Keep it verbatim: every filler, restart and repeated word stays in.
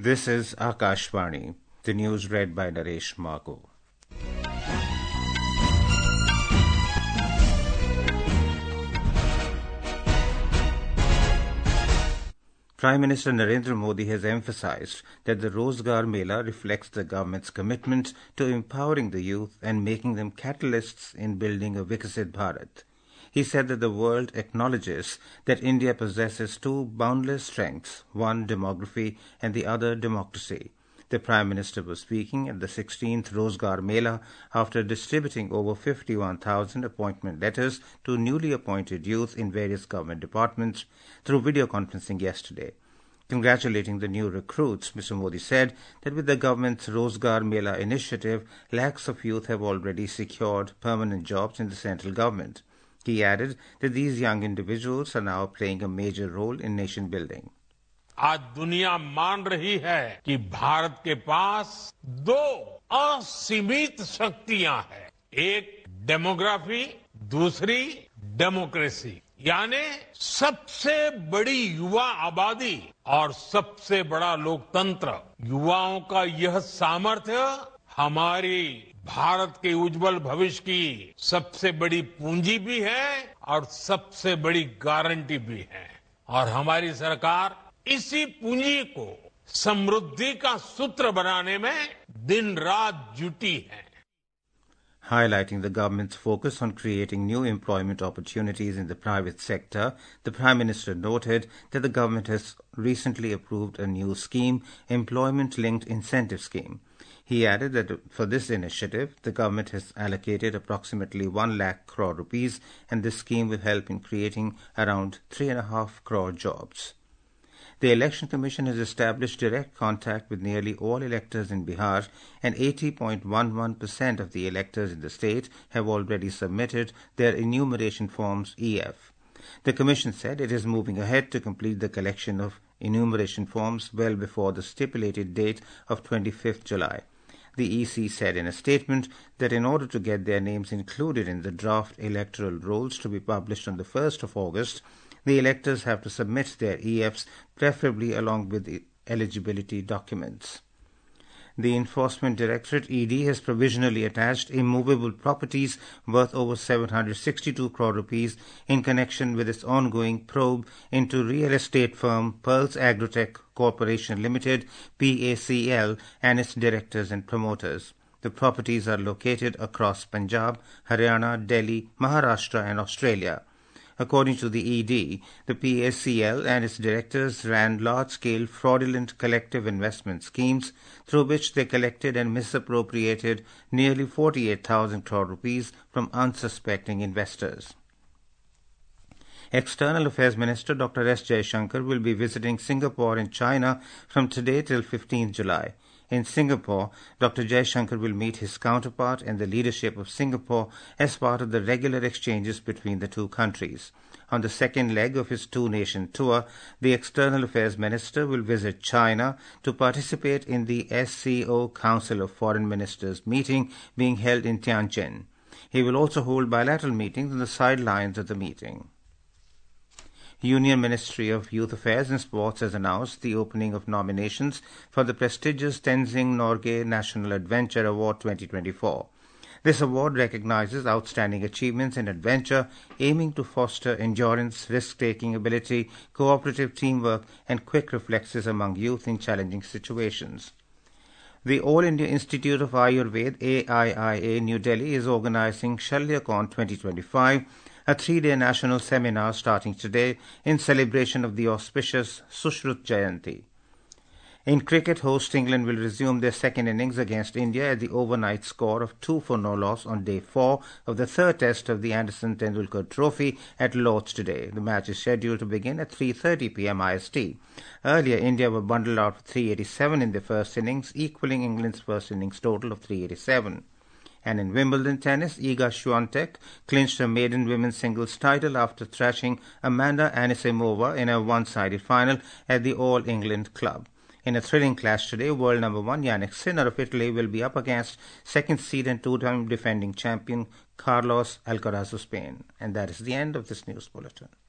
This is Akashvani, the news read by Naresh Margo. Prime Minister Narendra Modi has emphasized that the Rozgar Mela reflects the government's commitment to empowering the youth and making them catalysts in building a Viksit Bharat. He said that the world acknowledges that India possesses two boundless strengths, one demography and the other democracy. The Prime Minister was speaking at the sixteenth Rozgar Mela after distributing over fifty-one thousand appointment letters to newly appointed youth in various government departments through video conferencing yesterday. Congratulating the new recruits, Mister Modi said that with the government's Rozgar Mela initiative, lakhs of youth have already secured permanent jobs in the central government. He added that these young individuals are now playing a major role in nation building. आज दुनिया मान रही है कि भारत के पास दो असीमित शक्तियां हैं, एक डेमोग्राफी, दूसरी डेमोक्रेसी, यानी सबसे बड़ी युवा आबादी और सबसे बड़ा लोकतंत्र। युवाओं का यह सामर्थ्य हमारी भारत के उज्जवल भविष्य की सबसे बड़ी पूंजी भी है और सबसे बड़ी गारंटी भी है, और हमारी सरकार इसी पूंजी को समृद्धि का सूत्र बनाने में दिन रात जुटी है. Highlighting the government's focus on creating new employment opportunities in the private sector, the Prime Minister noted that the government has recently approved a new scheme, Employment-Linked Incentive Scheme. He added that for this initiative, the government has allocated approximately one lakh crore rupees, and this scheme will help in creating around three and a half crore jobs. The Election Commission has established direct contact with nearly all electors in Bihar, and eighty point one one percent of the electors in the state have already submitted their enumeration forms E F. The Commission said it is moving ahead to complete the collection of enumeration forms well before the stipulated date of twenty-fifth July. The E C said in a statement that in order to get their names included in the draft electoral rolls to be published on the first of August, the electors have to submit their E Fs, preferably along with the eligibility documents. The Enforcement Directorate E D has provisionally attached immovable properties worth over seven hundred sixty-two crore rupees in connection with its ongoing probe into real estate firm Pearls Agrotech Corporation Limited, P A C L, and its directors and promoters. The properties are located across Punjab, Haryana, Delhi, Maharashtra, and Australia. According to the E D, the P A C L and its directors ran large-scale fraudulent collective investment schemes through which they collected and misappropriated nearly forty-eight thousand crore rupees from unsuspecting investors. External Affairs Minister Doctor S Jaishankar will be visiting Singapore and China from today till fifteenth July. In Singapore, Doctor Jaishankar will meet his counterpart and the leadership of Singapore as part of the regular exchanges between the two countries. On the second leg of his two-nation tour, the External Affairs Minister will visit China to participate in the S C O Council of Foreign Ministers meeting being held in Tianjin. He will also hold bilateral meetings on the sidelines of the meeting. Union Ministry of Youth Affairs and Sports has announced the opening of nominations for the prestigious Tenzing Norgay National Adventure Award twenty twenty-four. This award recognizes outstanding achievements in adventure, aiming to foster endurance, risk-taking ability, cooperative teamwork, and quick reflexes among youth in challenging situations. The All India Institute of Ayurveda, A I I A, New Delhi, is organizing ShalyaCon twenty twenty-five, a three-day national seminar starting today in celebration of the auspicious Sushrut Jayanti. In cricket, host England will resume their second innings against India at the overnight score of two for no loss on day four of the third test of the Anderson Tendulkar Trophy at Lord's today. The match is scheduled to begin at three thirty p m I S T. Earlier, India were bundled out for three eighty-seven in their first innings, equaling England's first innings total of three eighty-seven. And in Wimbledon tennis, Iga Swiatek clinched her maiden women's singles title after thrashing Amanda Anisimova in a one-sided final at the All England Club. In a thrilling clash today, world number one Yannick Sinner of Italy will be up against second seed and two-time defending champion Carlos Alcaraz of Spain. And that is the end of this news bulletin.